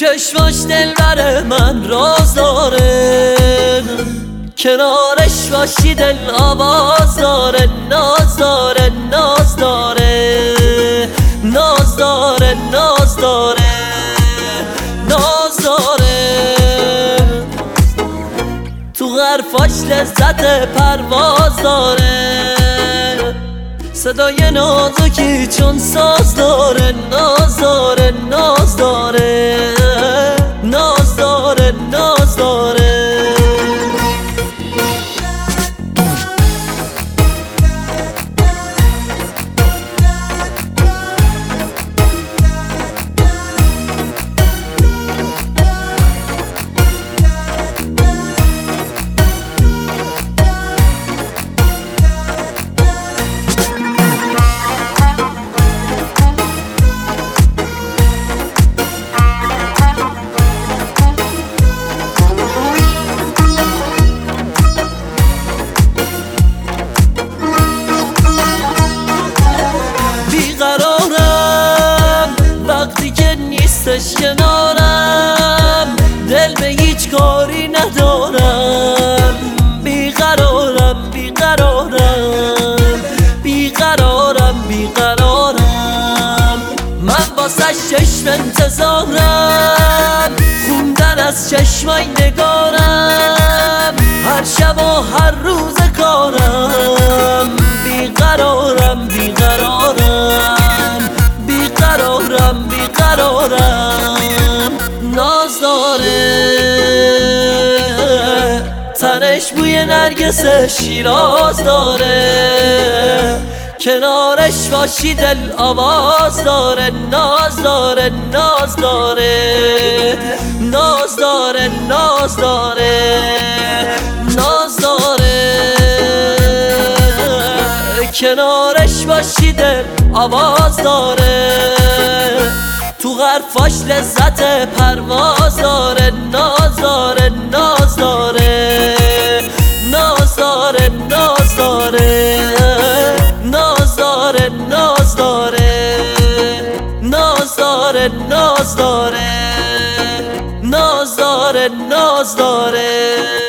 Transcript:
چشماش دلبر من راز داره، کنارش باشی دل آواز داره. ناز داره ناز داره ناز داره ناز داره ناز داره، تو حرفاش لذت پرواز داره، صدای نازکی چون ساز داره. ناز داره ناز داره ناز داره ناز داره. وقتی که نیستش کنارم دل به هیچ کاری ندارم. بیقرارم بیقرارم بیقرارم بیقرارم، من واسه چشم انتظارم، خوندن از چشمای نگارم، هر شب و هر روز کارم. بیقرارم بیقرارم بیقرارم بیقرارم. ناز داره تنش بوی نرگس شیراز داره، کنارش باشی دل آواز داره. ناز داره ناز داره ناز داره ناز داره ناز داره، کنارش باشی دل آواز داره، تو حرفاش لذت پرواز داره. ناز داره ناز داره ناز داره ناز داره ناز داره ناز داره ناز داره ناز داره ناز داره ناز داره.